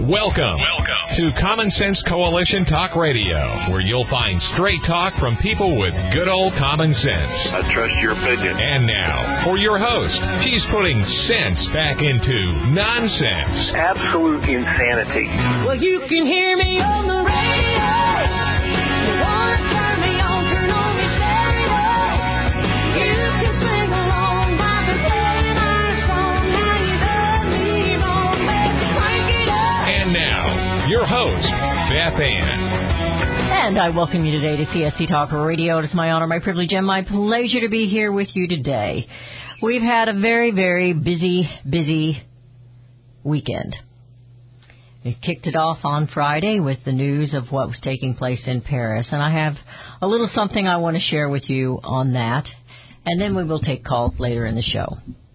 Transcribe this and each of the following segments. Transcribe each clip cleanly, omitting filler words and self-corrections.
Welcome to Common Sense Coalition Talk Radio, where you'll find straight talk from people with good old common sense. I trust your opinion. And now, for your host, she's putting sense back into nonsense. Absolute insanity. Well, you can hear me on the radio. You want to turn me on, turn on your stereo. You can sing along while they're playing our song. Now you done me wrong, baby, crank it up. And now, your host, Beth Ann. And I welcome you today to CSC Talk Radio. It is my honor, my privilege, and my pleasure to be here with you today. We've had a very, very busy weekend. We kicked it off on Friday with the news of what was taking place in Paris, and I have a little something I want to share with you on that, and then we will take calls later in the show.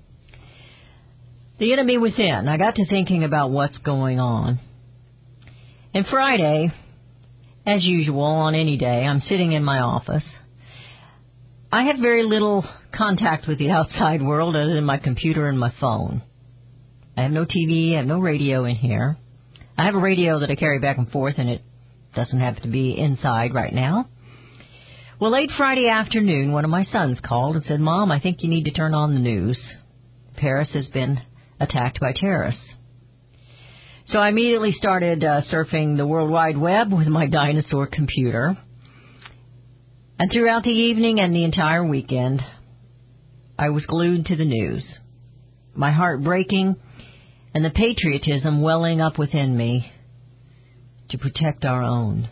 The enemy within. I got to thinking about what's going on. And Friday, as usual, on any day, I'm sitting in my office. I have very little contact with the outside world other than my computer and my phone. I have no TV, I have no radio in here. I have a radio that I carry back and forth, and it doesn't happen to be inside right now. Well, late Friday afternoon, one of my sons called and said, "Mom, I think you need to turn on the news. Paris has been attacked by terrorists." So I immediately started surfing the World Wide Web with my dinosaur computer. And throughout the evening and the entire weekend, I was glued to the news. My heart breaking and the patriotism welling up within me to protect our own.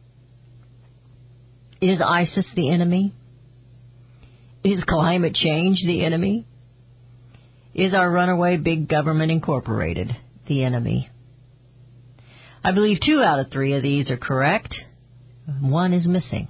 Is ISIS the enemy? Is climate change the enemy? Is our runaway big government incorporated the enemy? I believe 2 out of 3 of these are correct. 1 is missing.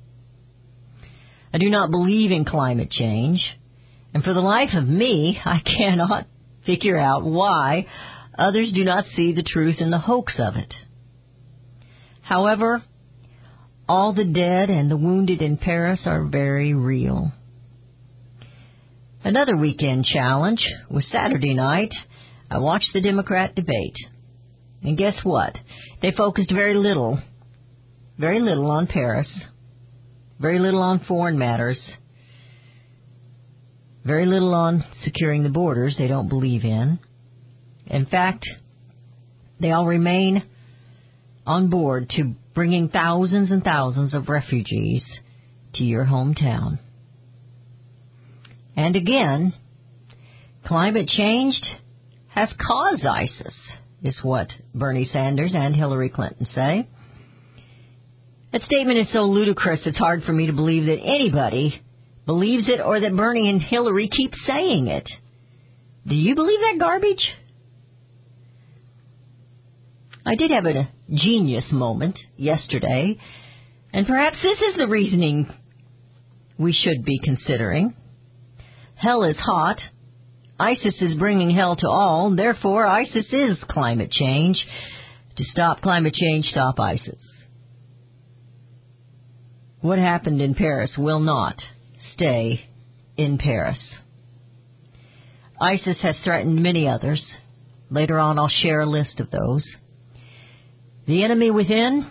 I do not believe in climate change, and for the life of me, I cannot figure out why others do not see the truth and the hoax of it. However, all the dead and the wounded in Paris are very real. Another weekend challenge was Saturday night. I watched the Democrat debate. And guess what? They focused very little on Paris, very little on foreign matters, very little on securing the borders they don't believe in. In fact, they all remain on board to bringing thousands and thousands of refugees to your hometown. And again, climate change has caused ISIS, is what Bernie Sanders and Hillary Clinton say. That statement is so ludicrous it's hard for me to believe that anybody believes it or that Bernie and Hillary keep saying it. Do you believe that garbage? I did have a genius moment yesterday, and perhaps this is the reasoning we should be considering. Hell is hot. ISIS is bringing hell to all. Therefore, ISIS is climate change. To stop climate change, stop ISIS. What happened in Paris will not stay in Paris. ISIS has threatened many others. Later on, I'll share a list of those. The enemy within?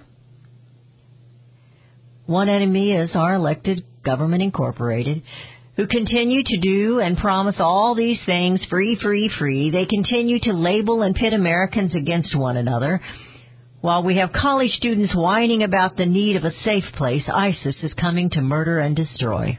One enemy is our elected government incorporated, who continue to do and promise all these things, free, free, free. They continue to label and pit Americans against one another. While we have college students whining about the need of a safe place, ISIS is coming to murder and destroy.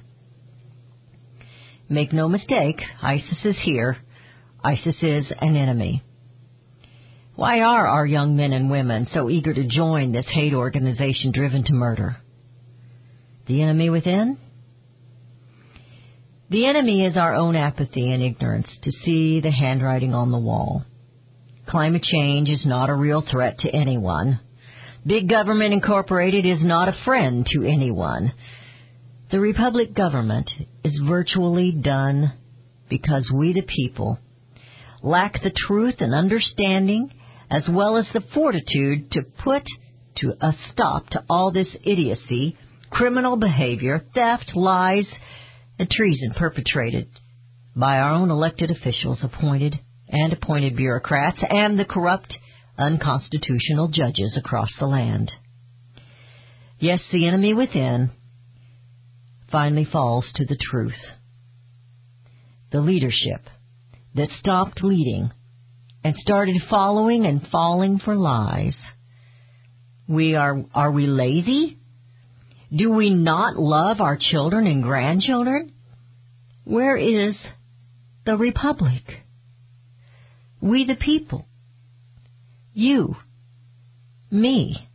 Make no mistake, ISIS is here. ISIS is an enemy. Why are our young men and women so eager to join this hate organization driven to murder? The enemy within? The enemy is our own apathy and ignorance to see the handwriting on the wall. Climate change is not a real threat to anyone. Big Government Incorporated is not a friend to anyone. The Republic government is virtually done because we the people lack the truth and understanding as well as the fortitude to put to a stop to all this idiocy, criminal behavior, theft, lies, and treason perpetrated by our own elected officials, appointed bureaucrats, and the corrupt unconstitutional judges across the land. Yes, the enemy within finally falls to the truth. The leadership that stopped leading and started following and falling for lies. Are we lazy? Do we not love our children and grandchildren? Where is the republic? We the people. You. Me.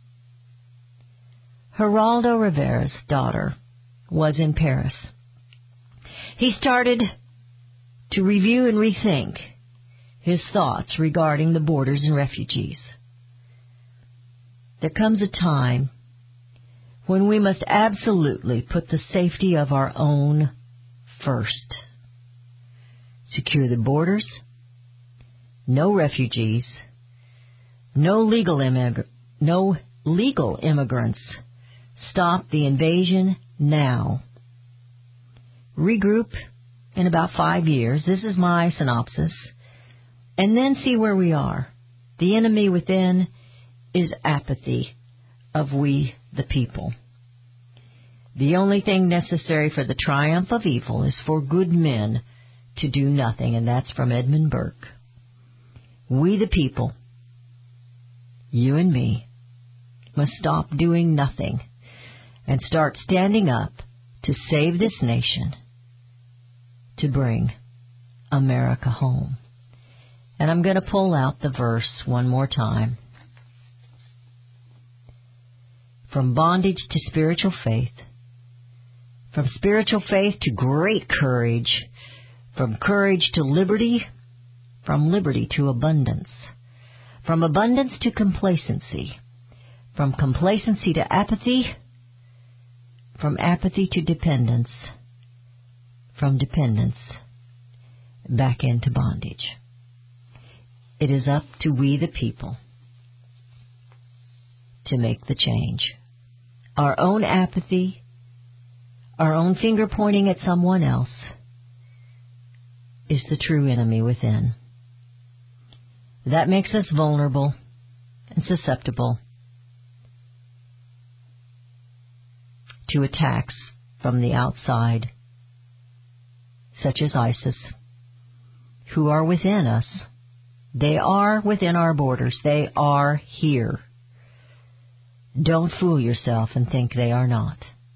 Geraldo Rivera's daughter was in Paris. He started to review and rethink his thoughts regarding the borders and refugees. There comes a time when we must absolutely put the safety of our own first. Secure the borders, no refugees, no legal immigrants. Stop the invasion now. Regroup in about 5 years. This is my synopsis. And then see where we are. The enemy within is apathy of we the people. The only thing necessary for the triumph of evil is for good men to do nothing, and that's from Edmund Burke. We the people, you and me, must stop doing nothing and start standing up to save this nation, to bring America home. And I'm going to pull out the verse one more time. From bondage to spiritual faith, from spiritual faith to great courage, from courage to liberty, from liberty to abundance, from abundance to complacency, from complacency to apathy, from apathy to dependence, from dependence back into bondage. It is up to we the people to make the change. Our own apathy, our own finger pointing at someone else is the true enemy within. That makes us vulnerable and susceptible to attacks from the outside, such as ISIS, who are within us. They are within our borders. They are here. Don't fool yourself and think they are not.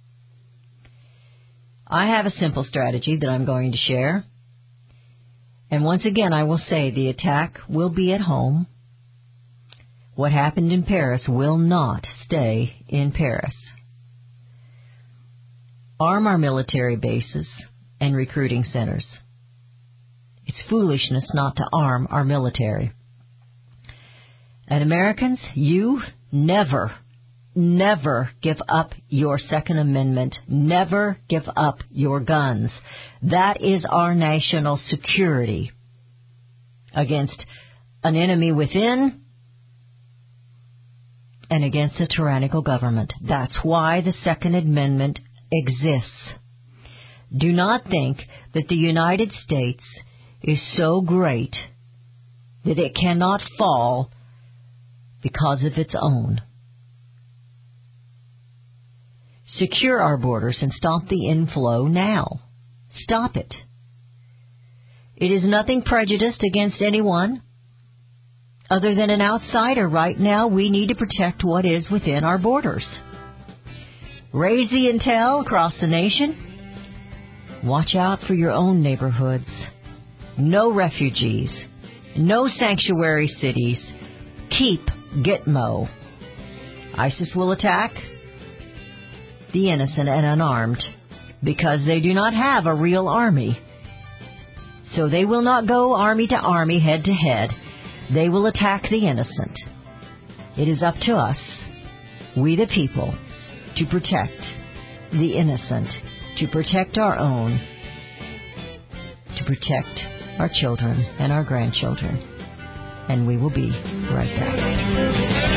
I have a simple strategy that I'm going to share. And once again, I will say the attack will be at home. What happened in Paris will not stay in Paris. Arm our military bases and recruiting centers. It's foolishness not to arm our military. And Americans, you never give up your Second Amendment. Never give up your guns. That is our national security against an enemy within and against a tyrannical government. That's why the Second Amendment exists. Do not think that the United States is so great that it cannot fall because of its own. Secure our borders and stop the inflow now. Stop it. It is nothing prejudiced against anyone other than an outsider. Right now, we need to protect what is within our borders. Raise the intel across the nation. Watch out for your own neighborhoods. No refugees. No sanctuary cities. Keep Gitmo. ISIS will attack the innocent and unarmed because they do not have a real army. So they will not go army to army, head to head. They will attack the innocent. It is up to us, we the people, to protect the innocent, to protect our own, to protect our children and our grandchildren. And we will be right back.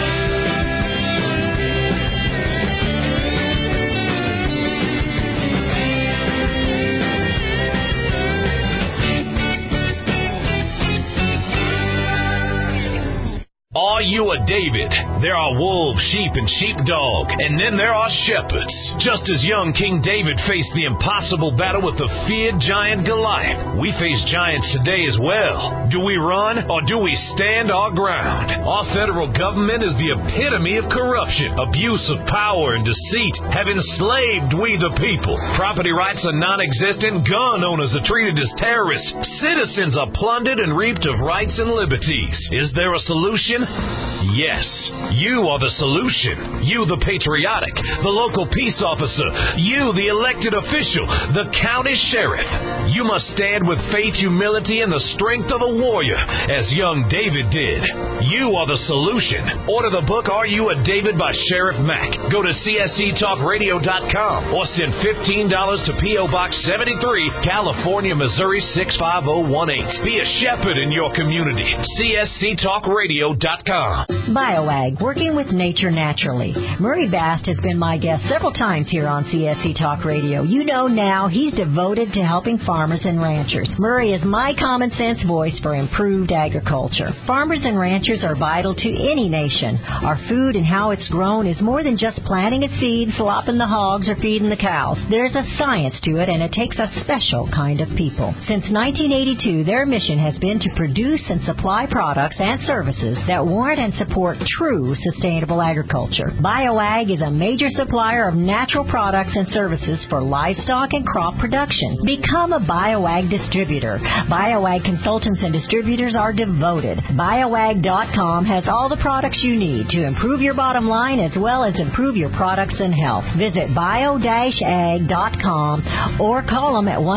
Are you a David? There are wolves, sheep, and sheepdog, and then there are shepherds. Just as young King David faced the impossible battle with the feared giant Goliath, we face giants today as well. Do we run or do we stand our ground? Our federal government is the epitome of corruption. Abuse of power and deceit have enslaved we the people. Property rights are non-existent. Gun owners are treated as terrorists. Citizens are plundered and reaped of rights and liberties. Is there a solution? Yes. You are the solution. You, the patriotic, the local peace officer. You, the elected official, the county sheriff. You must stand with faith, humility, and the strength of a warrior, as young David did. You are the solution. Order the book, Are You a David by Sheriff Mack. Go to csctalkradio.com or send $15 to P.O. Box 73, California, Missouri 65018. Be a shepherd in your community. csctalkradio.com. BioAg, working with nature naturally. Murray Bast has been my guest several times here on CSC Talk Radio. You know now he's devoted to helping farmers and ranchers. Murray is my common sense voice for improved agriculture. Farmers and ranchers are vital to any nation. Our food and how it's grown is more than just planting a seed, flopping the hogs, or feeding the cows. There's a science to it, and it takes a special kind of people. Since 1982, their mission has been to produce and supply products and services that warrant and support true sustainable agriculture. BioAg is a major supplier of natural products and services for livestock and crop production. Become a BioAg distributor. BioAg consultants and distributors are devoted. BioAg.com has all the products you need to improve your bottom line as well as improve your products and health. Visit bio-ag.com or call them at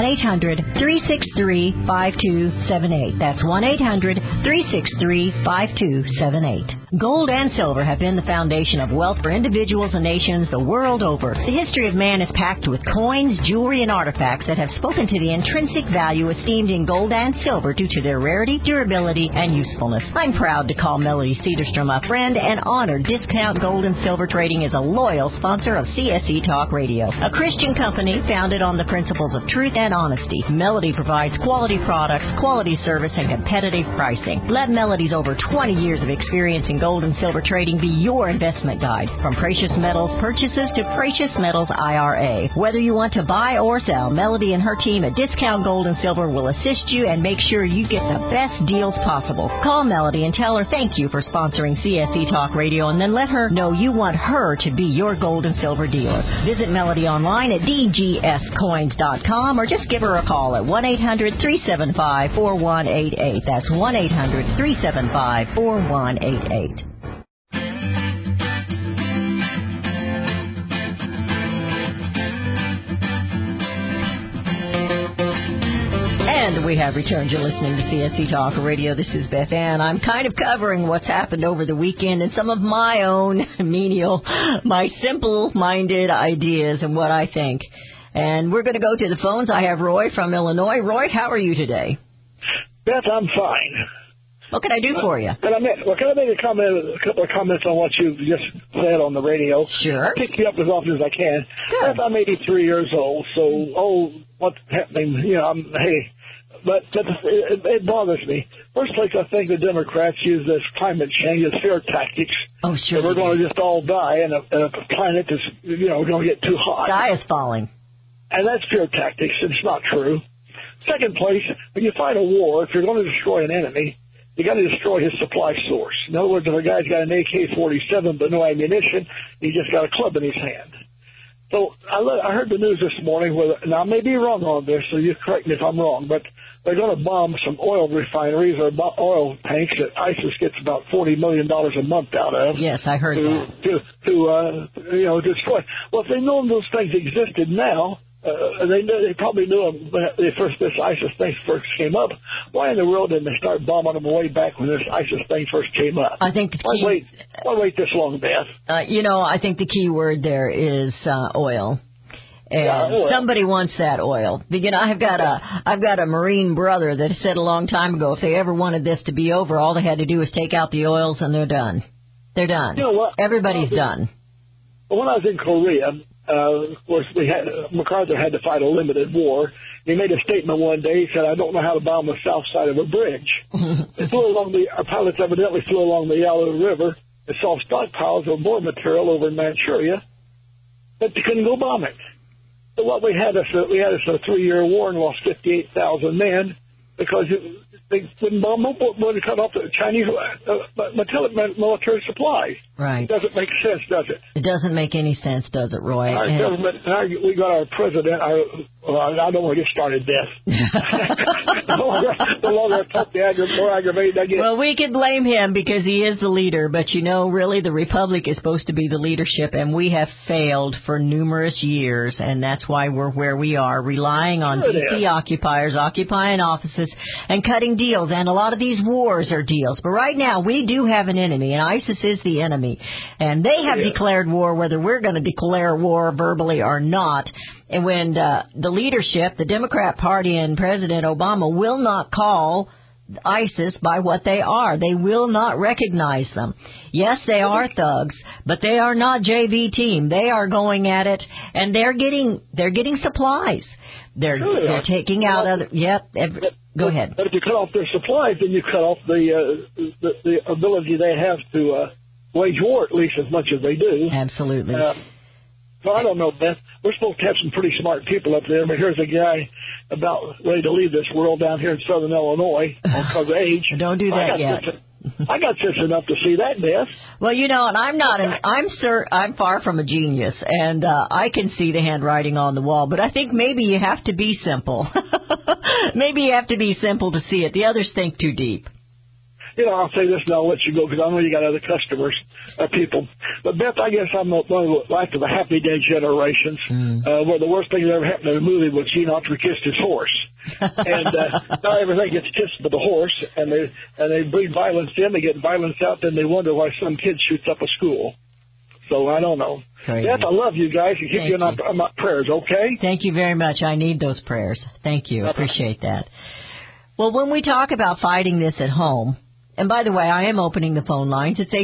1-800-363-5278. That's 1-800-363-5278. Gold and silver have been the foundation of wealth for individuals and nations the world over. The history of man is packed with coins, jewelry, and artifacts that have spoken to the intrinsic value esteemed in gold and silver due to their rarity, durability, and usefulness. I'm proud to call Melody Cedarstrom a friend and honored Discount Gold and Silver Trading is a loyal sponsor of CSE Talk Radio, a Christian company founded on the principles of truth and honesty. Melody provides quality products, quality service, and competitive pricing. Let Melody's over 20 years of experience in gold and silver trading be your investment guide. From precious metals purchases to precious metals IRA. Whether you want to buy or sell, Melody and her team at Discount Gold and Silver will assist you and make sure you get the best deals possible. Call Melody and tell her thank you for sponsoring CSE Talk Radio, and then let her know you want her to be your gold and silver dealer. Visit Melody online at dgscoins.com or just give her a call at 1-800-375-4188. That's 1-800-375-4188. And we have returned. You're listening to CSC Talk Radio. This is Beth Ann. I'm kind of covering what's happened over the weekend and some of my own menial, my simple-minded ideas and what I think. And we're going to go to the phones. I have Roy from Illinois. Roy, how are you today? Beth, I'm fine. What can I do for you? Can I make a couple of comments on what you just said on the radio? Sure. I'll pick you up as often as I can. Good. Beth, I'm 83 years old, so, what's happening? But it bothers me. First place, I think the Democrats use this climate change as fear tactics. Oh, sure. That we're going to just all die, and a planet is, going to get too hot. Sky is falling. And that's fear tactics. It's not true. Second place, when you fight a war, if you're going to destroy an enemy, you got to destroy his supply source. In other words, if a guy's got an AK-47 but no ammunition, he just got a club in his hand. So I heard the news this morning. Now, I may be wrong on this, so you correct me if I'm wrong, but they're going to bomb some oil refineries or oil tanks that ISIS gets about $40 million a month out of. Yes, I heard that. To destroy. Well, if they know those things existed now, they probably knew them when this ISIS thing first came up. Why in the world didn't they start bombing them way back when this ISIS thing first came up? I think why wait this long, Beth? I think the key word there is oil. And somebody wants that oil. I've got a Marine brother that said a long time ago if they ever wanted this to be over, all they had to do was take out the oils and they're done. They're done. You know what? Everybody's done. When I was in Korea, Of course, MacArthur had to fight a limited war. He made a statement one day. He said, "I don't know how to bomb the south side of a bridge." Our pilots evidently flew along the Yalu River and saw stockpiles of war material over in Manchuria, but they couldn't go bomb it. So what we had is a 3-year war and lost 58,000 men because they wouldn't bomb them, would cut off the Chinese military supplies. Right. It doesn't make sense, does it? It doesn't make any sense, does it, Roy? Our government, we got our president. I don't want to get started, Beth. the longer I talk, the more aggravated I get. Well, we could blame him because he is the leader, but really the Republic is supposed to be the leadership, and we have failed for numerous years, and that's why we're where we are, relying on D.C. occupiers occupying offices and cutting deals, and a lot of these wars are deals. But right now, we do have an enemy, and ISIS is the enemy, and they have declared war, whether we're going to declare war verbally or not. And when the leadership, the Democrat Party and President Obama will not call ISIS by what they are. They will not recognize them. Yes, they are thugs, but they are not JV team. They are going at it, and they're getting supplies. They're taking out other. Go ahead. But if you cut off their supplies, then you cut off the ability they have to wage war, at least as much as they do. Absolutely. So I don't know, Beth. We're supposed to have some pretty smart people up there, but here's a guy about ready to leave this world down here in southern Illinois because of age. Don't do that yet. I got sense enough to see that, Beth. Well, and I'm far from a genius, and I can see the handwriting on the wall, but I think maybe you have to be simple. Maybe you have to be simple to see it. The others think too deep. I'll say this and I'll let you go because I know you got other customers, people. But, Beth, I guess I'm one of the Happy Day generations, where the worst thing that ever happened in a movie was Gene Autry kissed his horse. And now everything gets kissed with the horse, and they breed violence in, they get violence out, then they wonder why some kid shoots up a school. So I don't know. Crazy. Beth, I love you guys. You keep you in my prayers, okay? Thank you very much. I need those prayers. Thank you. Appreciate that. Well, when we talk about fighting this at home, and by the way, I am opening the phone lines. It's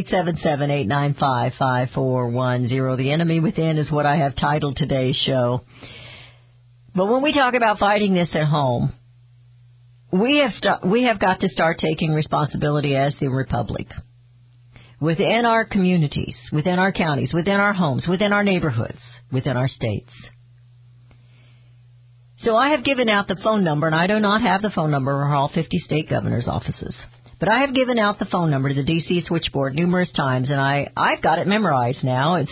877-895-5410. The enemy within is what I have titled today's show. But when we talk about fighting this at home, we have got to start taking responsibility as the Republic. Within our communities, within our counties, within our homes, within our neighborhoods, within our states. So I have given out the phone number, and I do not have the phone number of all 50 state governors' offices. But I have given out the phone number to the D.C. switchboard numerous times, and I've got it memorized now. It's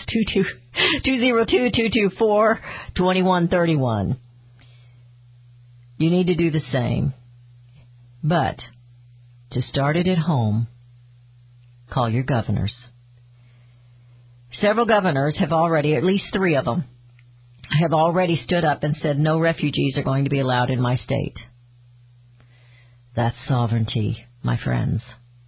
202-224-2131. You need to do the same. But to start it at home, call your governors. Several governors have already, at least 3 of them, have already stood up and said no refugees are going to be allowed in my state. That's sovereignty, my friends.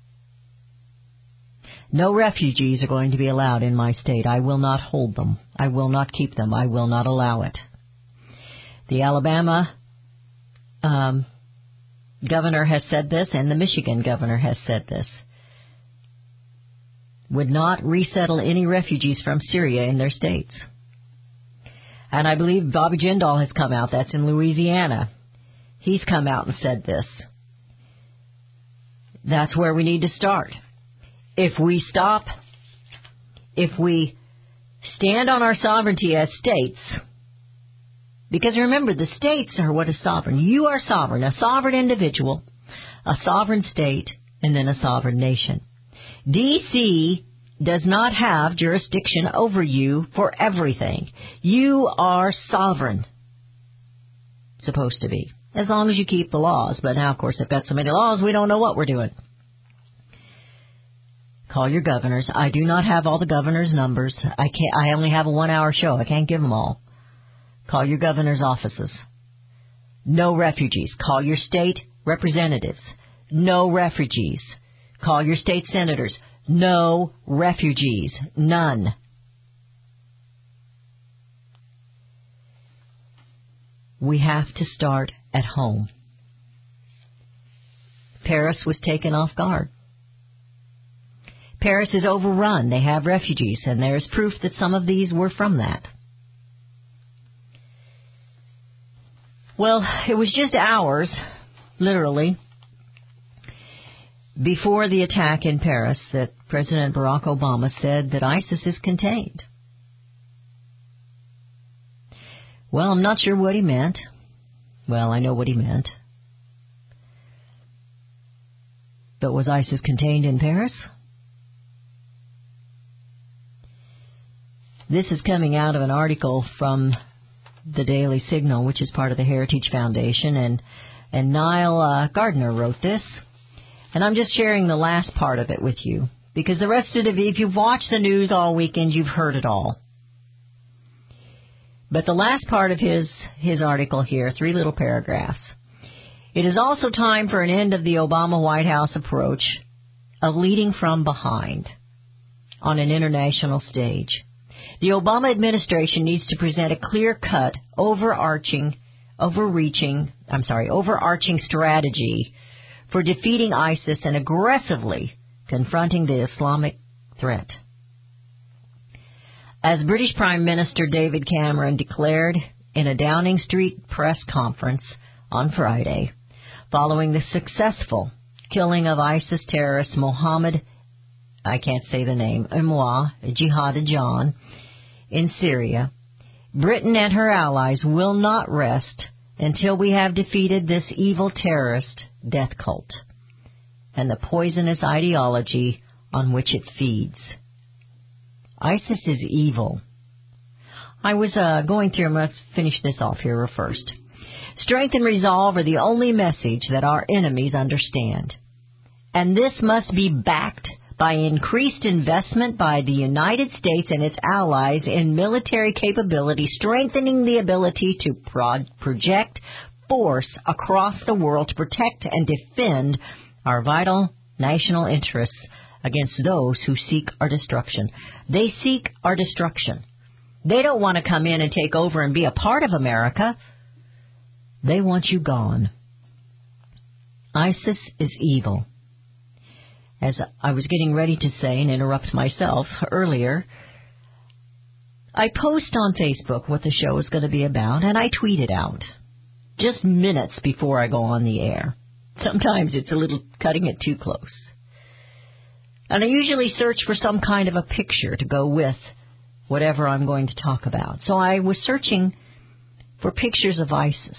No refugees are going to be allowed in my state. I will not hold them. I will not keep them. I will not allow it. The Alabama governor has said this, and the Michigan governor has said this. Would not resettle any refugees from Syria in their states. And I believe Bobby Jindal has come out. That's in Louisiana. He's come out and said this. That's where we need to start. If we stand on our sovereignty as states, because remember, the states are what is sovereign. You are sovereign, a sovereign individual, a sovereign state, and then a sovereign nation. D.C. does not have jurisdiction over you for everything. You are sovereign. Supposed to be. As long as you keep the laws. But now, of course, they've got so many laws, we don't know what we're doing. Call your governors. I do not have all the governors' numbers. I only have a 1-hour show. I can't give them all. Call your governors' offices. No refugees. Call your state representatives. No refugees. Call your state senators. No refugees. None. We have to start at home. Paris was taken off guard. Paris is overrun. They have refugees, and there's proof that some of these were from that. Well, it was just hours, literally, before the attack in Paris that President Barack Obama said that ISIS is contained. Well, I'm not sure what he meant. Well, I know what he meant. But was ISIS contained in Paris? This is coming out of an article from the Daily Signal, which is part of the Heritage Foundation, and Niall Gardner wrote this. And I'm just sharing the last part of it with you, because the rest of it, if you've watched the news all weekend, you've heard it all. But the last part of his article here, 3 little paragraphs. It is also time for an end of the Obama White House approach of leading from behind on an international stage. The Obama administration needs to present a clear-cut, overarching strategy for defeating ISIS and aggressively confronting the Islamic threat. As British Prime Minister David Cameron declared in a Downing Street press conference on Friday, following the successful killing of ISIS terrorist Mohammed, I can't say the name, Imwa Jihad John, in Syria, Britain and her allies will not rest until we have defeated this evil terrorist death cult and the poisonous ideology on which it feeds. ISIS is evil. I was going through, let's finish this off here first. Strength and resolve are the only message that our enemies understand. And this must be backed by increased investment by the United States and its allies in military capability, strengthening the ability to project force across the world to protect and defend our vital national interests against those who seek our destruction. They seek our destruction. They don't want to come in and take over and be a part of America. They want you gone. ISIS is evil. As I was getting ready to say and interrupt myself earlier, I post on Facebook what the show is going to be about, and I tweet it out just minutes before I go on the air. Sometimes it's a little cutting it too close. And I usually search for some kind of a picture to go with whatever I'm going to talk about. So I was searching for pictures of ISIS.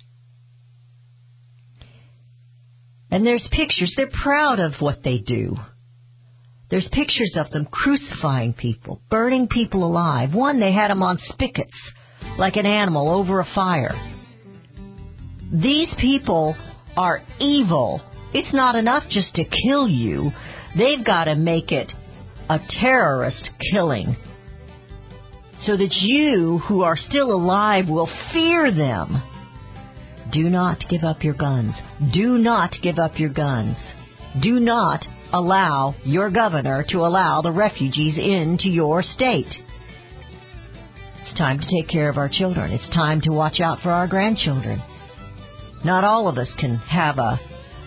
And there's pictures. They're proud of what they do. There's pictures of them crucifying people, burning people alive. One, they had them on spigots, like an animal over a fire. These people are evil. It's not enough just to kill you. They've got to make it a terrorist killing so that you, who are still alive, will fear them. Do not give up your guns. Do not give up your guns. Do not allow your governor to allow the refugees into your state. It's time to take care of our children. It's time to watch out for our grandchildren. Not all of us can have a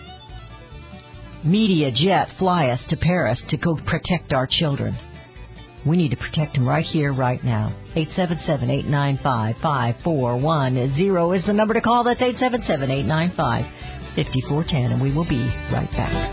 media jet fly us to Paris to go protect our children. We need to protect them right here, right now. 877-895-5410 is the number to call. That's 877-895-5410, and we will be right back.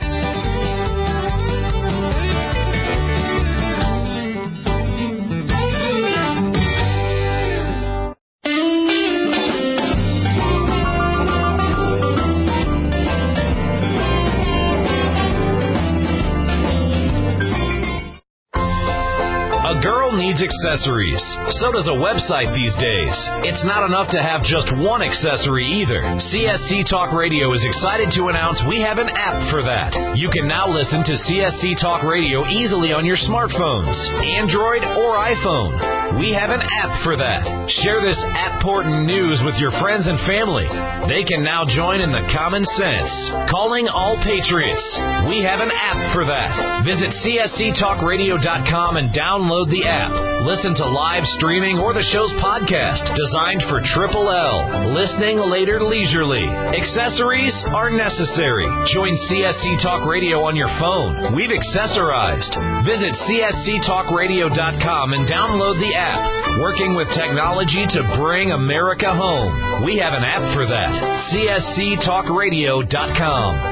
Needs accessories. So does a website these days. It's not enough to have just one accessory either. CSC Talk Radio is excited to announce we have an app for that. You can now listen to CSC Talk Radio easily on your smartphones, Android or iPhone. We have an app for that. Share this important news with your friends and family. They can now join in the common sense. Calling all patriots. We have an app for that. Visit csctalkradio.com and download download the app. Listen to live streaming or the show's podcast designed for Triple L. Listening later leisurely. Accessories are necessary. Join CSC Talk Radio on your phone. We've accessorized. Visit csctalkradio.com and download the app. Working with technology to bring America home. We have an app for that. csctalkradio.com.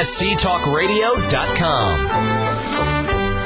csctalkradio.com.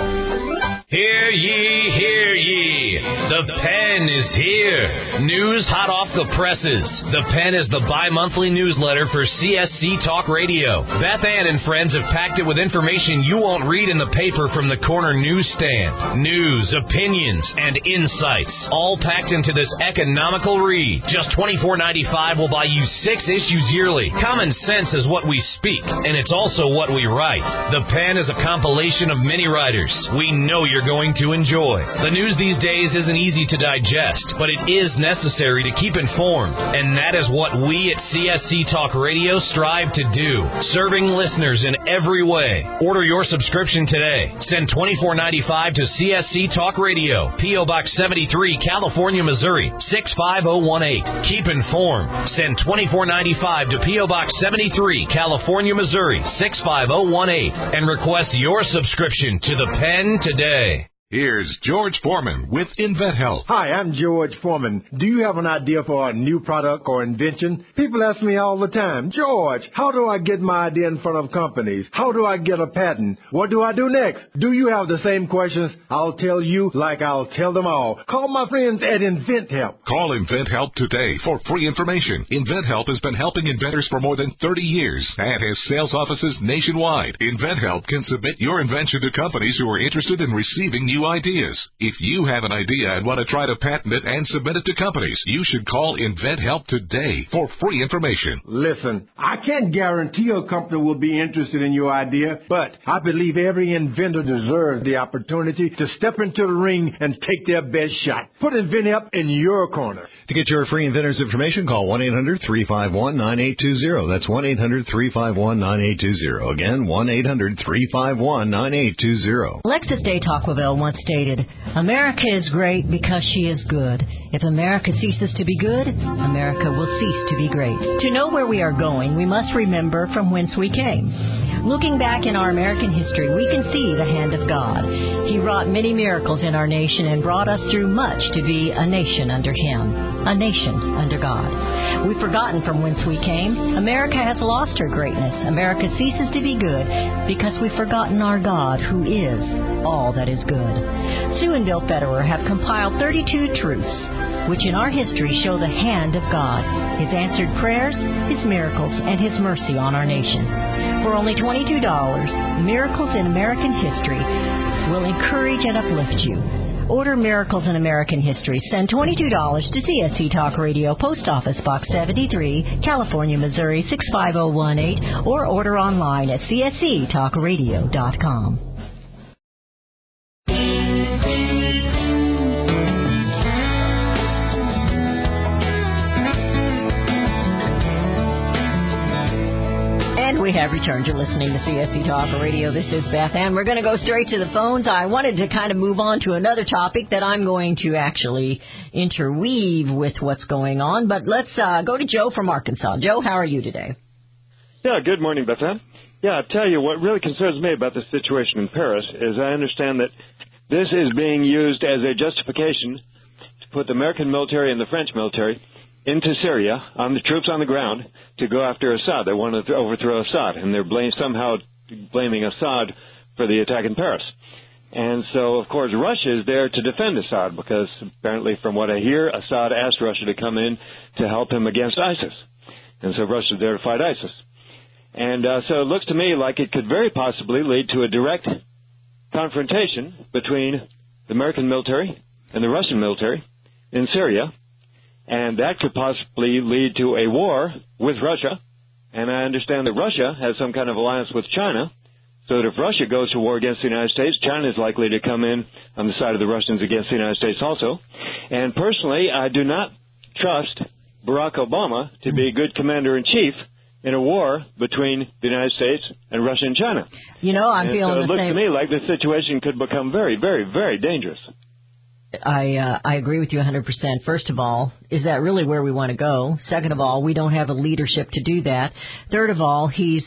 Hear ye, hear ye. The Pen is here. News hot off the presses. The Pen is the bi-monthly newsletter for CSC Talk Radio. Beth Ann and friends have packed it with information you won't read in the paper from the corner newsstand. News, opinions, and insights, all packed into this economical read. Just $24.95 will buy you 6 issues yearly. Common sense is what we speak, and it's also what we write. The Pen is a compilation of many writers we know you're going to enjoy. The news these days isn't easy to digest, but it is necessary to keep informed, and that is what we at CSC Talk Radio strive to do, serving listeners in every way. Order your subscription today. Send $24.95 to CSC Talk Radio, P.O. Box 73, California, Missouri, 65018. Keep informed. Send $24.95 to P.O. Box 73, California, Missouri, 65018, and request your subscription to the Pen today. Here's George Foreman with InventHelp. Hi, I'm George Foreman. Do you have an idea for a new product or invention? People ask me all the time, George, how do I get my idea in front of companies? How do I get a patent? What do I do next? Do you have the same questions? I'll tell you like I'll tell them all. Call my friends at InventHelp. Call InventHelp today for free information. InventHelp has been helping inventors for more than 30 years and has sales offices nationwide. InventHelp can submit your invention to companies who are interested in receiving new ideas. If you have an idea and want to try to patent it and submit it to companies, you should call InventHelp today for free information. Listen, I can't guarantee a company will be interested in your idea, but I believe every inventor deserves the opportunity to step into the ring and take their best shot. Put InventHelp in your corner. To get your free inventors information, call 1-800-351-9820. That's 1-800-351-9820. Again, 1-800-351-9820. Alexis de Tocqueville once stated, America is great because she is good. If America ceases to be good, America will cease to be great. To know where we are going, we must remember from whence we came. Looking back in our American history, we can see the hand of God. He wrought many miracles in our nation and brought us through much to be a nation under Him, a nation under God. We've forgotten from whence we came. America has lost her greatness. America ceases to be good because we've forgotten our God, who is all that is good. Sue and Bill Federer have compiled 32 truths which in our history show the hand of God, His answered prayers, His miracles, and His mercy on our nation. For only $22, Miracles in American History will encourage and uplift you. Order Miracles in American History. Send $22 to CSC Talk Radio, Post Office Box 73, California, Missouri 65018, or order online at csctalkradio.com. And we have returned. You're listening to CSC Talk Radio. This is Beth Ann. We're going to go straight to the phones. I wanted to kind of move on to another topic that I'm going to actually interweave with what's going on. But let's go to Joe from Arkansas. Joe, how are you today? Yeah, good morning, Beth Ann. Yeah, I'll tell you what really concerns me about the situation in Paris is I understand that this is being used as a justification to put the American military and the French military into Syria, on the troops on the ground, to go after Assad. They want to overthrow Assad, and they're somehow blaming Assad for the attack in Paris. And so, of course, Russia is there to defend Assad, because apparently, from what I hear, Assad asked Russia to come in to help him against ISIS. And so Russia's there to fight ISIS. And so it looks to me like it could very possibly lead to a direct confrontation between the American military and the Russian military in Syria. And that could possibly lead to a war with Russia. And I understand that Russia has some kind of alliance with China, so that if Russia goes to war against the United States, China is likely to come in on the side of the Russians against the United States also. And personally, I do not trust Barack Obama to be a good commander-in-chief in a war between the United States and Russia and China. You know, I'm feeling the same. So it looks to me like this situation could become very, very, very dangerous. I agree with you 100%. First of all, is that really where we want to go? Second of all, we don't have a leadership to do that. Third of all, he's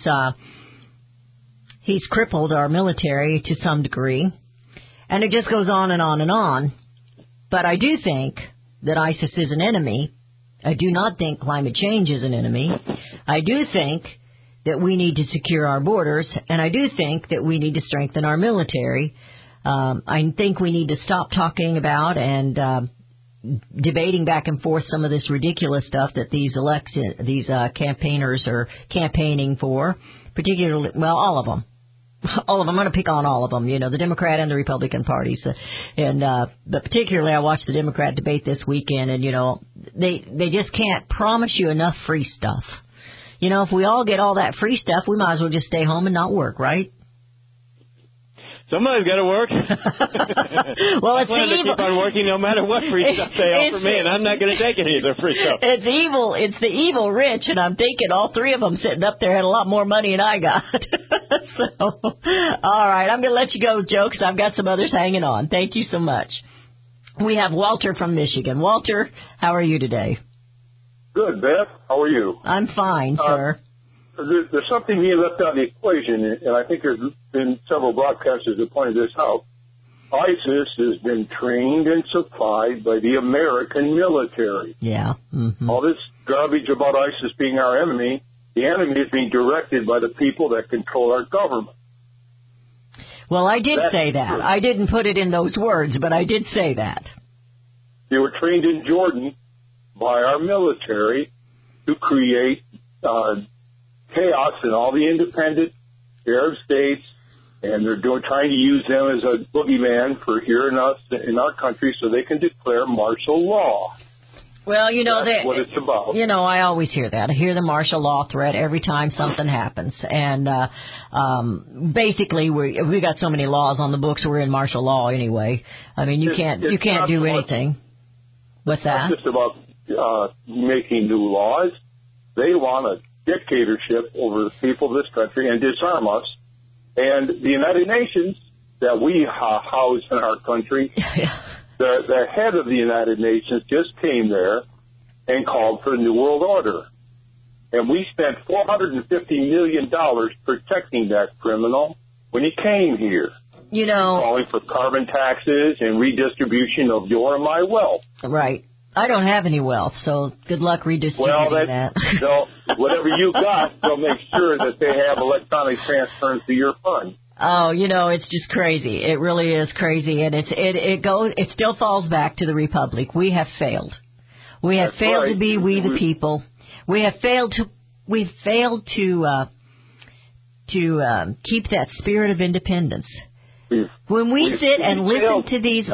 crippled our military to some degree. And it just goes on and on and on. But I do think that ISIS is an enemy. I do not think climate change is an enemy. I do think that we need to secure our borders, and I do think that we need to strengthen our military. I think we need to stop talking about and debating back and forth some of this ridiculous stuff that these campaigners are campaigning for, particularly, well, all of them. All of them. I'm going to pick on all of them, the Democrat and the Republican parties. But particularly I watched the Democrat debate this weekend, and, they just can't promise you enough free stuff. If we all get all that free stuff, we might as well just stay home and not work, right? Somebody's got to work. Well, it's I plan to keep on working no matter what free stuff they offer me, and I'm not going to take any of their free stuff. It's evil. It's the evil rich, and I'm thinking all three of them sitting up there had a lot more money than I got. So, all right, I'm going to let you go, Joe, because I've got some others hanging on. Thank you so much. We have Walter from Michigan. Walter, how are you today? Good, Beth. How are you? I'm fine, sir. There's something being left out of the equation, and I think there's been several broadcasters that pointed this out. ISIS has been trained and supplied by the American military. Yeah. Mm-hmm. All this garbage about ISIS being our enemy, the enemy is being directed by the people that control our government. Well, I did say that. True. I didn't put it in those words, but I did say that. They were trained in Jordan by our military to create chaos in all the independent Arab states, and they're trying to use them as a boogeyman for here and us in our country so they can declare martial law. Well, that's what it's about. I always hear that. I hear the martial law threat every time something happens. And basically, we got so many laws on the books, we're in martial law anyway. I mean, you can't do anything. What's that? It's just about making new laws. They want a dictatorship over the people of this country and disarm us. And the United Nations that we house in our country, the head of the United Nations just came there and called for a New World Order. And we spent $450 million protecting that criminal when he came here. Calling for carbon taxes and redistribution of your and my wealth. Right. I don't have any wealth, so good luck redistributing that. So whatever you got, they'll make sure that they have electronic transfers to your fund. Oh, it's just crazy. It really is crazy, and it still falls back to the Republic. We have failed. We have failed to be we the people. We've failed to keep that spirit of independence. When we sit and listen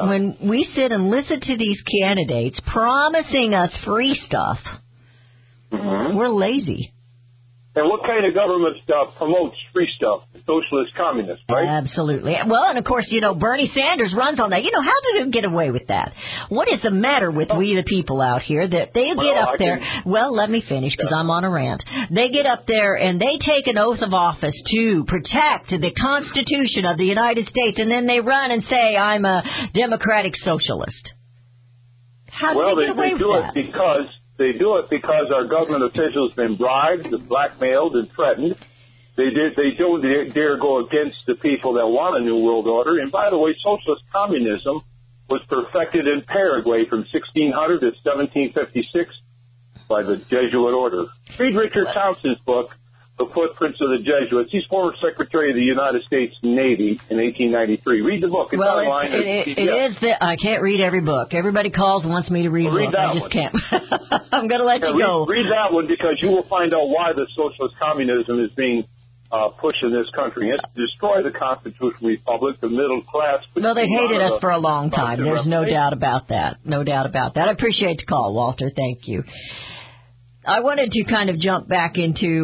to these candidates promising us free stuff, we're lazy. And what kind of government stuff promotes free stuff? Socialist, communist, right? Absolutely. Well, and of course, Bernie Sanders runs on that. How did he get away with that? What is the matter with we the people out here that they get up there? Well, let me finish because I'm on a rant. They get up there and they take an oath of office to protect the Constitution of the United States, and then they run and say, I'm a democratic socialist. How do they get away with that? They do it because our government officials have been bribed, blackmailed, and threatened. They don't dare go against the people that want a new world order. And by the way, socialist communism was perfected in Paraguay from 1600 to 1756 by the Jesuit order. Read Richard Townsend's book, The Footprints of the Jesuits. He's former Secretary of the United States Navy in 1893. Read the book. It's online. I can't read every book. Everybody calls and wants me to read books. I just can't. I'm going to let you go. Read that one because you will find out why the socialist communism is being pushed in this country. It's to destroy the constitutional republic, the middle class. Well, they hated us for a long time. There's no doubt about that. No doubt about that. I appreciate the call, Walter. Thank you. I wanted to kind of jump back into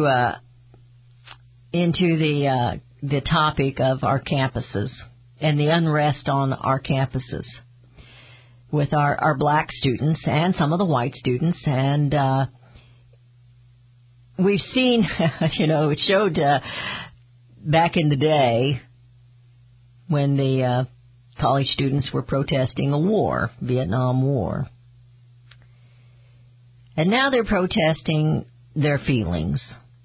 the topic of our campuses and the unrest on our campuses with our black students and some of the white students. And we've seen, it showed back in the day when the college students were protesting a war, Vietnam War. And now they're protesting their feelings.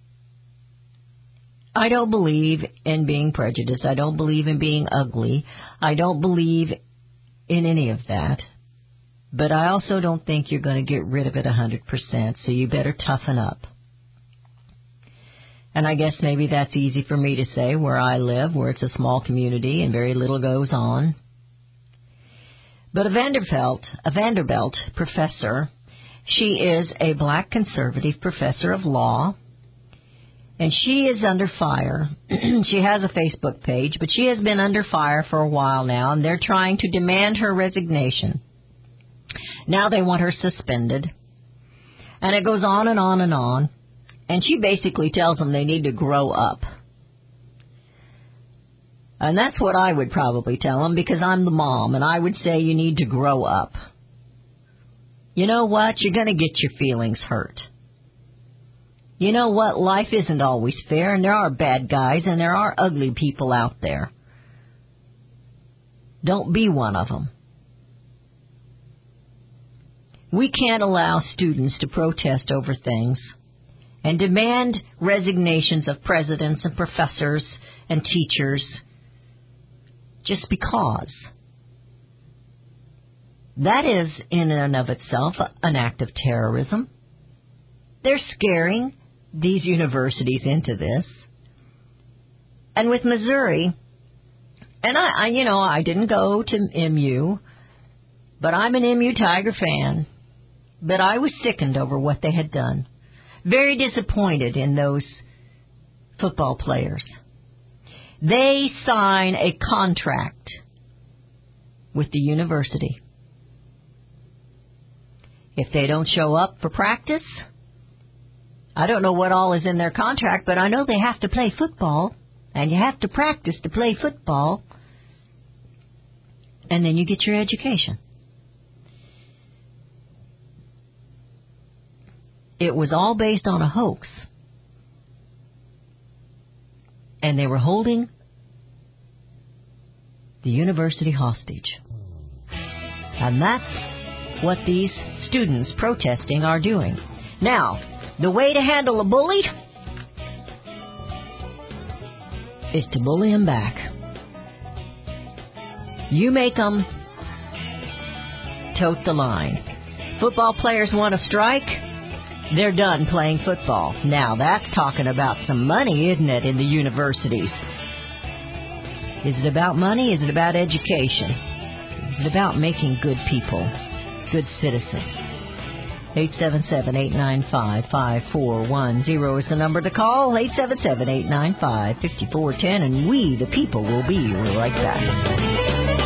I don't believe in being prejudiced. I don't believe in being ugly. I don't believe in any of that. But I also don't think you're going to get rid of it 100%, so you better toughen up. And I guess maybe that's easy for me to say where I live, where it's a small community and very little goes on. But a Vanderbilt professor, she is a black conservative professor of law, and she is under fire. She has a Facebook page, but she has been under fire for a while now, and they're trying to demand her resignation. Now they want her suspended. And it goes on and on and on. And she basically tells them they need to grow up. And that's what I would probably tell them, because I'm the mom, and I would say you need to grow up. You know what? You're going to get your feelings hurt. You know what? Life isn't always fair, and there are bad guys, and there are ugly people out there. Don't be one of them. We can't allow students to protest over things and demand resignations of presidents and professors and teachers just because. That is, in and of itself, an act of terrorism. They're scaring these universities into this. And with Missouri, and I didn't go to MU, but I'm an MU Tiger fan. But I was sickened over what they had done. Very disappointed in those football players. They sign a contract with the university. If they don't show up for practice, I don't know what all is in their contract, but I know they have to play football, and you have to practice to play football, and then you get your education. It was all based on a hoax. And they were holding the university hostage. And that's what these students protesting are doing. Now, the way to handle a bully is to bully him back. You make them tote the line. Football players want to strike. They're done playing football. Now, that's talking about some money, isn't it, in the universities? Is it about money? Is it about education? Is it about making good people, good citizens? 877-895-5410 is the number to call. 877-895-5410, and we, the people, will be right back.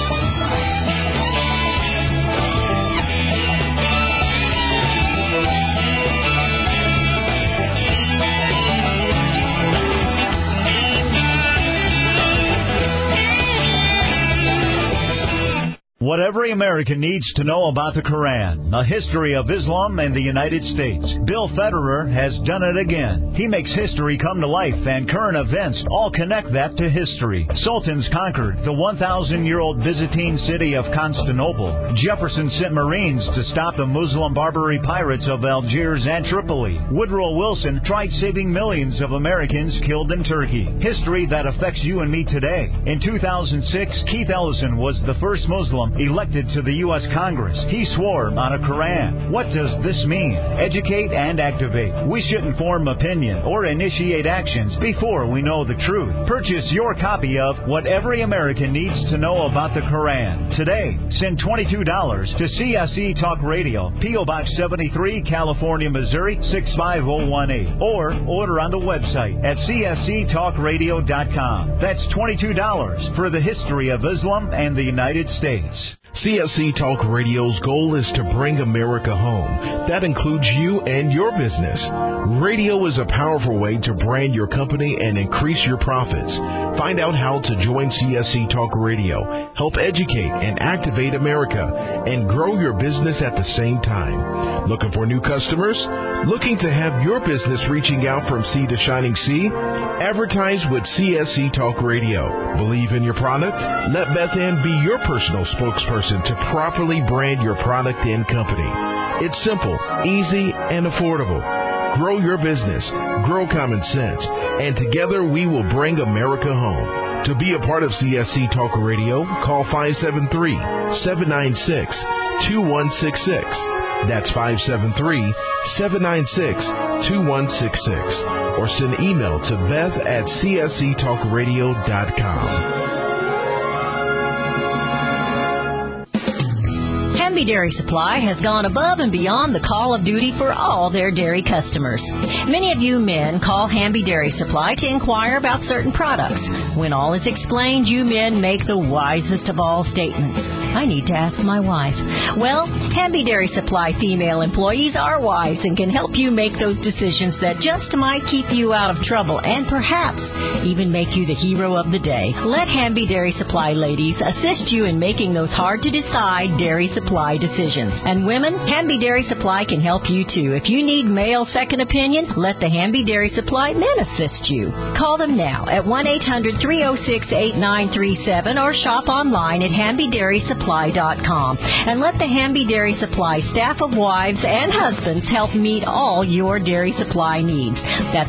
What every American needs to know about the Quran, a history of Islam and the United States. Bill Federer has done it again. He makes history come to life, and current events all connect that to history. Sultans conquered the 1,000-year-old Byzantine city of Constantinople. Jefferson sent Marines to stop the Muslim Barbary pirates of Algiers and Tripoli. Woodrow Wilson tried saving millions of Americans killed in Turkey. History that affects you and me today. In 2006, Keith Ellison was the first Muslim elected to the U.S. Congress. He swore on a Quran. What does this mean? Educate and activate. We shouldn't form opinion or initiate actions before we know the truth. Purchase your copy of What Every American Needs to Know About the Quran today. Send $22 to CSE Talk Radio, P.O. Box 73, California, Missouri 65018, or order on the website at csctalkradio.com. That's $22 for the history of Islam and the United States. CSC Talk Radio's goal is to bring America home. That includes you and your business. Radio is a powerful way to brand your company and increase your profits. Find out how to join CSC Talk Radio, help educate and activate America, and grow your business at the same time. Looking for new customers? Looking to have your business reaching out from sea to shining sea? Advertise with CSC Talk Radio. Believe in your product? Let Beth Ann be your personal spokesperson to properly brand your product and company. It's simple, easy, and affordable. Grow your business, grow common sense, and together we will bring America home. To be a part of CSC Talk Radio, call 573-796-2166. That's 573-796-2166. Or send email to beth@csctalkradio.com. Hamby Dairy Supply has gone above and beyond the call of duty for all their dairy customers. Many of you men call Hamby Dairy Supply to inquire about certain products. When all is explained, you men make the wisest of all statements. I need to ask my wife. Well, Hamby Dairy Supply female employees are wise and can help you make those decisions that just might keep you out of trouble and perhaps even make you the hero of the day. Let Hamby Dairy Supply ladies assist you in making those hard-to-decide dairy supply decisions. And women, Hamby Dairy Supply can help you too. If you need male second opinion, let the Hamby Dairy Supply men assist you. Call them now at 1-800-306-8937 or shop online at HambyDairySupply.com and let the Hamby Dairy Supply staff of wives and husbands help meet all your dairy supply needs. That's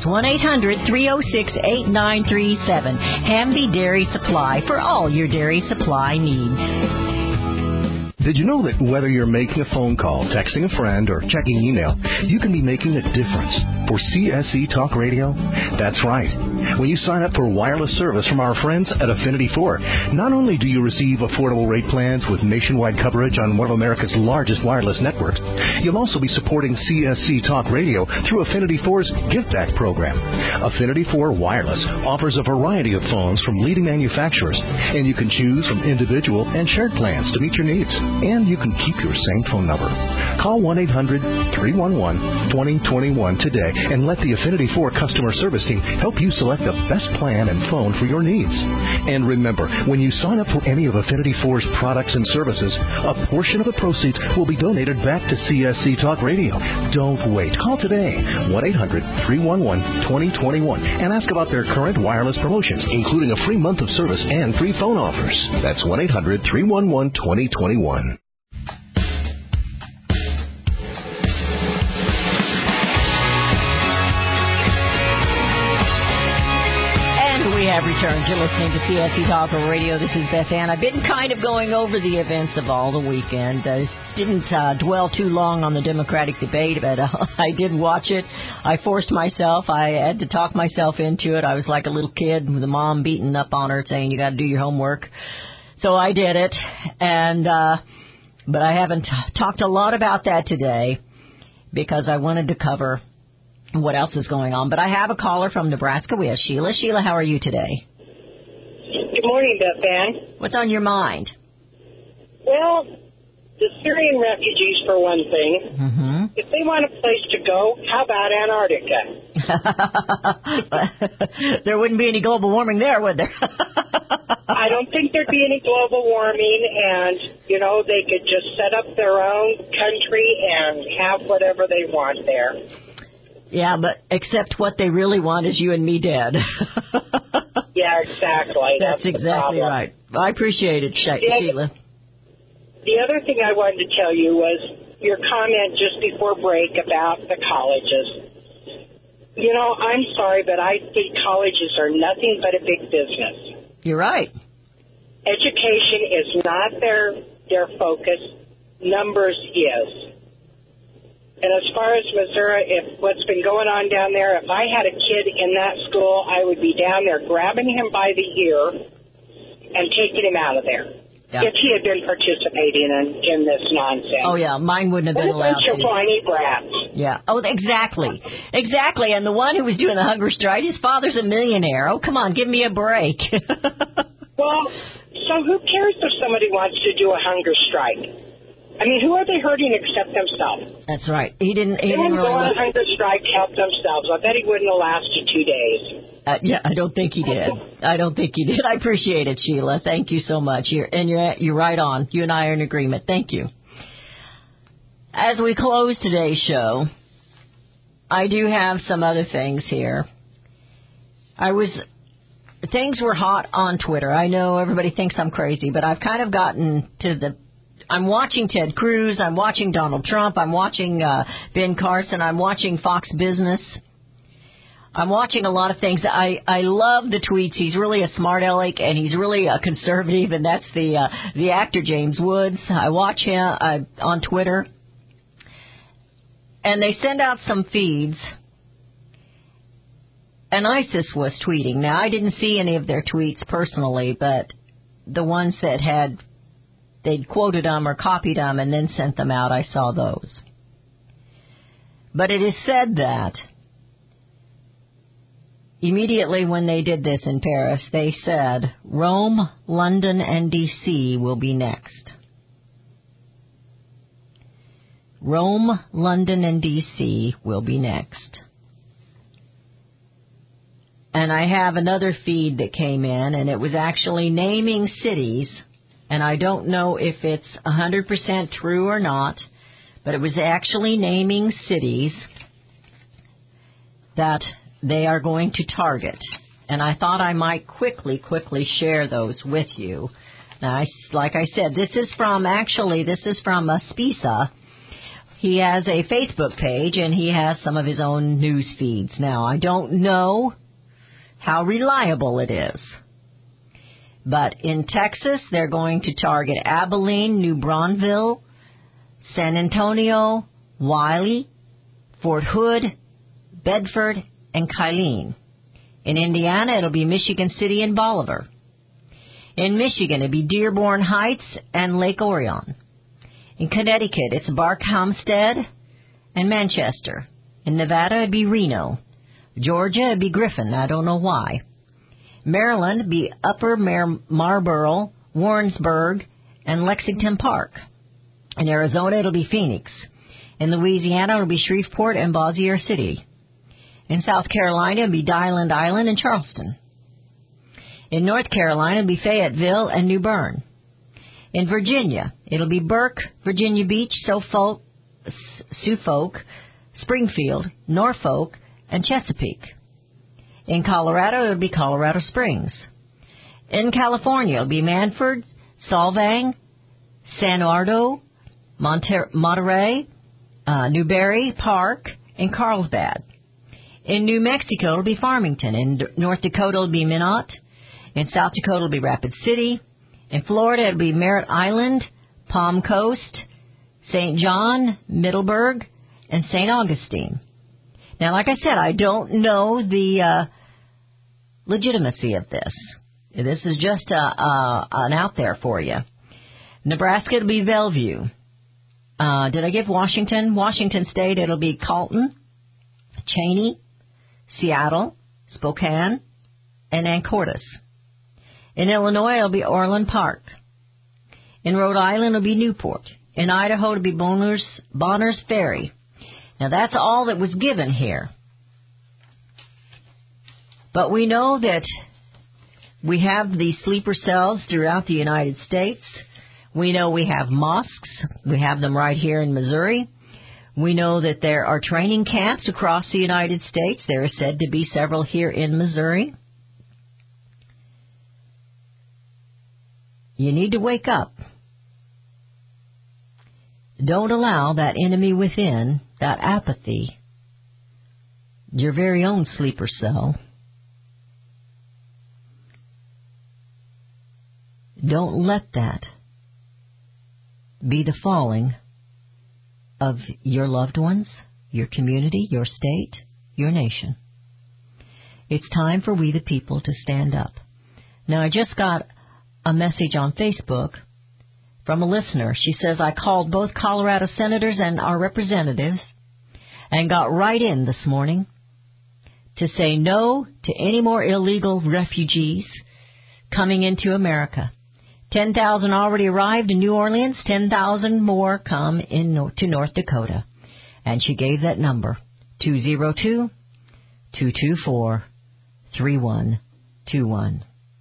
1-800-306-8937. Hamby Dairy Supply for all your dairy supply needs. Did you know that whether you're making a phone call, texting a friend, or checking email, you can be making a difference for CSC Talk Radio? That's right. When you sign up for wireless service from our friends at Affinity 4, not only do you receive affordable rate plans with nationwide coverage on one of America's largest wireless networks, you'll also be supporting CSC Talk Radio through Affinity 4's Give Back program. Affinity 4 Wireless offers a variety of phones from leading manufacturers, and you can choose from individual and shared plans to meet your needs. And you can keep your same phone number. Call 1-800-311-2021 today and let the Affinity 4 customer service team help you select the best plan and phone for your needs. And remember, when you sign up for any of Affinity 4's products and services, a portion of the proceeds will be donated back to CSC Talk Radio. Don't wait. Call today, 1-800-311-2021, and ask about their current wireless promotions, including a free month of service and free phone offers. That's 1-800-311-2021. Have returned. You're listening to CSC Talk Radio. This is Beth Ann. I've been kind of going over the events of all the weekend. Didn't dwell too long on the Democratic debate, but I did watch it. I forced myself. I had to talk myself into it. I was like a little kid with a mom beating up on her saying, you got to do your homework. So I did it. And but I haven't talked a lot about that today because I wanted to cover what else is going on. But I have a caller from Nebraska. We have Sheila. Sheila, how are you today? Good morning, Beth Ann. What's on your mind? Well, the Syrian refugees, for one thing. Mm-hmm. If they want a place to go, how about Antarctica? There wouldn't be any global warming there, would there? I don't think there'd be any global warming, and, you know, they could just set up their own country and have whatever they want there. Yeah, but except what they really want is you and me dead. Yeah, exactly. That's exactly right. I appreciate it, Sheila. The other thing I wanted to tell you was your comment just before break about the colleges. You know, I'm sorry, but I think colleges are nothing but a big business. You're right. Education is not their focus. Numbers is. And as far as Missouri, if what's been going on down there, if I had a kid in that school, I would be down there grabbing him by the ear and taking him out of there. Yeah. If he had been participating in this nonsense. Oh, yeah. Mine wouldn't have been allowed to. A bunch of whiny brats. Yeah. Oh, exactly. Exactly. And the one who was doing the hunger strike, his father's a millionaire. Oh, come on. Give me a break. Well, so who cares if somebody wants to do a hunger strike? I mean, who are they hurting except themselves? That's right. He didn't really go on a hunger strike to help themselves. I bet he wouldn't have lasted 2 days. Yeah, I don't think he did. I appreciate it, Sheila. Thank you so much. You're right on. You and I are in agreement. Thank you. As we close today's show, I do have some other things here. Things were hot on Twitter. I know everybody thinks I'm crazy, but I've kind of gotten to I'm watching Ted Cruz, I'm watching Donald Trump, I'm watching Ben Carson, I'm watching Fox Business. I'm watching a lot of things. I love the tweets. He's really a smart aleck, and he's really a conservative, and that's the actor James Woods. I watch him on Twitter. And they send out some feeds. And ISIS was tweeting. Now, I didn't see any of their tweets personally, but the ones that they'd quoted them or copied them and then sent them out, I saw those. But it is said that immediately when they did this in Paris, they said Rome, London, and D.C. will be next. Rome, London, and D.C. will be next. And I have another feed that came in, and it was actually naming cities, and I don't know if it's 100% true or not, but it was actually naming cities that they are going to target. And I thought I might quickly share those with you. Now, like I said, this is from Spisa. He has a Facebook page, and he has some of his own news feeds. Now, I don't know how reliable it is. But in Texas, they're going to target Abilene, New Braunfels, San Antonio, Wiley, Fort Hood, Bedford, and Kylene. In Indiana, it'll be Michigan City and Bolivar. In Michigan, it'll be Dearborn Heights and Lake Orion. In Connecticut, it's Berkhamsted and Manchester. In Nevada, it'd be Reno. Georgia, it'd be Griffin. I don't know why. Maryland, it'd be Upper Marlboro, Warrensburg, and Lexington Park. In Arizona, it'll be Phoenix. In Louisiana, it'll be Shreveport and Bossier City. In South Carolina, it'll be Diamond Island and Charleston. In North Carolina, it'll be Fayetteville and New Bern. In Virginia, it'll be Burke, Virginia Beach, Suffolk, Springfield, Norfolk, and Chesapeake. In Colorado, it'll be Colorado Springs. In California, it'll be Manford, Solvang, San Eduardo, Monterey, Newberry Park, and Carlsbad. In New Mexico, it'll be Farmington. In North Dakota, it'll be Minot. In South Dakota, it'll be Rapid City. In Florida, it'll be Merritt Island, Palm Coast, St. John, Middleburg, and St. Augustine. Now, like I said, I don't know the legitimacy of this. This is just an out there for you. Nebraska, it'll be Bellevue. Did I give Washington? Washington State, it'll be Colton, Cheney, Seattle, Spokane, and Anacortes. In Illinois, it'll be Orland Park. In Rhode Island, it'll be Newport. In Idaho, it'll be Bonners Ferry. Now, that's all that was given here. But we know that we have these sleeper cells throughout the United States. We know we have mosques. We have them right here in Missouri. We know that there are training camps across the United States. There are said to be several here in Missouri. You need to wake up. Don't allow that enemy within, that apathy, your very own sleeper cell. Don't let that be the falling of your loved ones, your community, your state, your nation. It's time for we the people to stand up. Now, I just got a message on Facebook from a listener. She says, I called both Colorado senators and our representatives and got right in this morning to say no to any more illegal refugees coming into America. 10,000 already arrived in New Orleans, 10,000 more come to North Dakota. And she gave that number, 202-224-3121.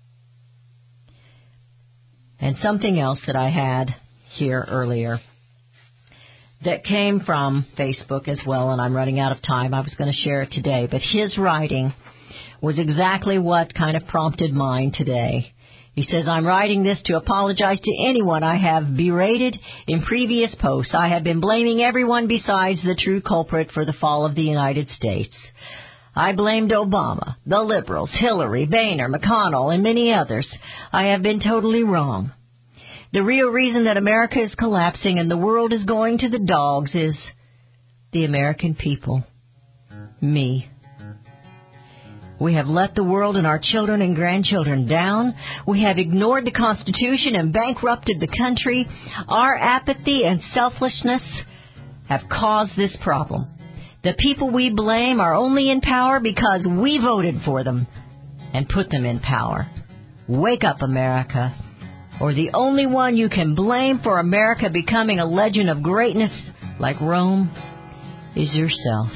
And something else that I had here earlier that came from Facebook as well, and I'm running out of time. I was going to share it today, but his writing was exactly what kind of prompted mine today. He says, I'm writing this to apologize to anyone I have berated in previous posts. I have been blaming everyone besides the true culprit for the fall of the United States. I blamed Obama, the liberals, Hillary, Boehner, McConnell, and many others. I have been totally wrong. The real reason that America is collapsing and the world is going to the dogs is the American people. Me. We have let the world and our children and grandchildren down. We have ignored the Constitution and bankrupted the country. Our apathy and selfishness have caused this problem. The people we blame are only in power because we voted for them and put them in power. Wake up, America. Or the only one you can blame for America becoming a legend of greatness like Rome is yourself.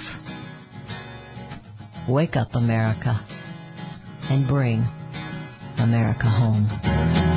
Wake up, America, and bring America home.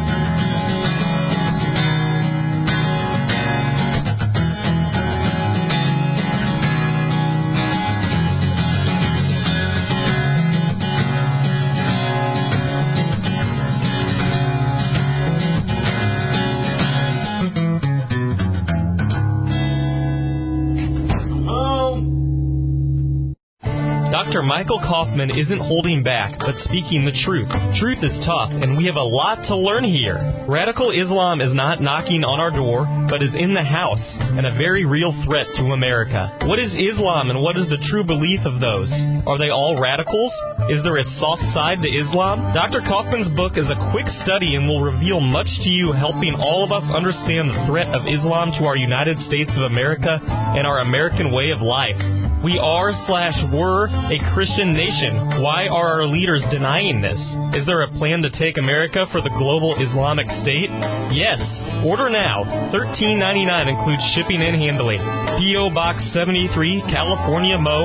Dr. Michael Kaufman isn't holding back, but speaking the truth. Truth is tough, and we have a lot to learn here. Radical Islam is not knocking on our door, but is in the house, and a very real threat to America. What is Islam, and what is the true belief of those? Are they all radicals? Is there a soft side to Islam? Dr. Kaufman's book is a quick study and will reveal much to you, helping all of us understand the threat of Islam to our United States of America and our American way of life. We are/were a Christian nation. Why are our leaders denying this? Is there a plan to take America for the global Islamic State? Yes. Order now. $13.99 includes shipping and handling. P.O. Box 73, California, Mo.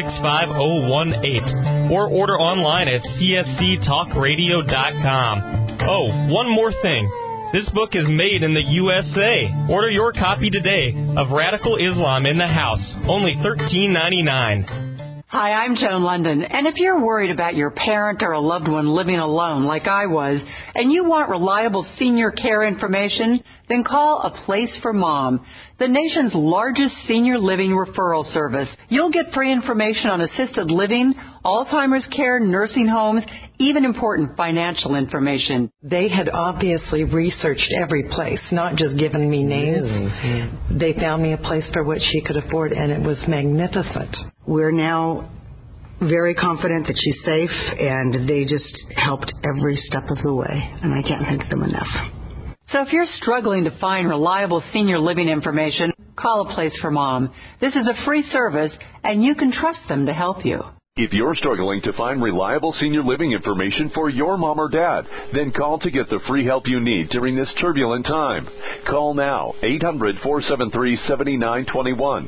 65018. Or order online at csctalkradio.com. Oh, one more thing. This book is made in the USA. Order your copy today of Radical Islam in the House. Only $13.99. Hi, I'm Joan London, and if you're worried about your parent or a loved one living alone like I was, and you want reliable senior care information, then call A Place for Mom, the nation's largest senior living referral service. You'll get free information on assisted living, Alzheimer's care, nursing homes, even important financial information. They had obviously researched every place, not just given me names. Mm-hmm. They found me a place for what she could afford, and it was magnificent. We're now very confident that she's safe, and they just helped every step of the way, and I can't thank them enough. So if you're struggling to find reliable senior living information, call A Place for Mom. This is a free service, and you can trust them to help you. If you're struggling to find reliable senior living information for your mom or dad, then call to get the free help you need during this turbulent time. Call now, 800-473-7921.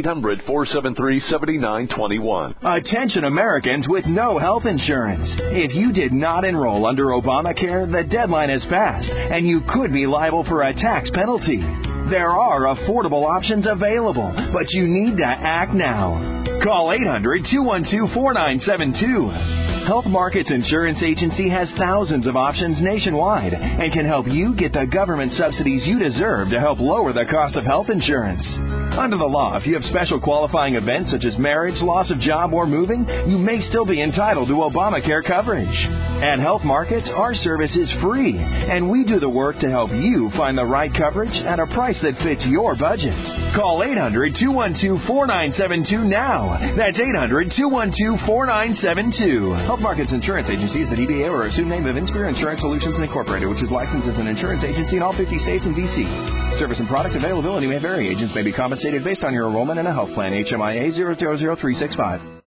800-473-7921. Attention Americans with no health insurance. If you did not enroll under Obamacare, the deadline has passed, and you could be liable for a tax penalty. There are affordable options available, but you need to act now. Call 800-212-4972. Health Markets Insurance Agency has thousands of options nationwide and can help you get the government subsidies you deserve to help lower the cost of health insurance. Under the law, if you have special qualifying events such as marriage, loss of job, or moving, you may still be entitled to Obamacare coverage. At Health Markets, our service is free, and we do the work to help you find the right coverage at a price that fits your budget. Call 800-212-4972 now. That's 800-212-4972. Health Markets Insurance Agency is the DBA or assumed name of Inspire Insurance Solutions Incorporated, which is licensed as an insurance agency in all 50 states and D.C. Service and product availability may vary. Agents may be compensated based on your enrollment in a health plan. HMIA 000365.